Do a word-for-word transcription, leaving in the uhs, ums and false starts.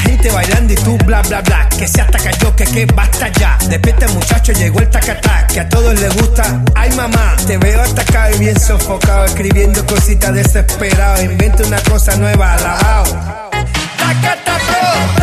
gente bailando y tú bla bla bla. Que se hasta cayó, que que basta ya. Despierta muchacho, llegó el tacatá, que a todos les gusta. Ay mamá, te veo atacado y bien sofocado, escribiendo cositas desesperado. Inventa una cosa nueva, alabao. Tacata, bro.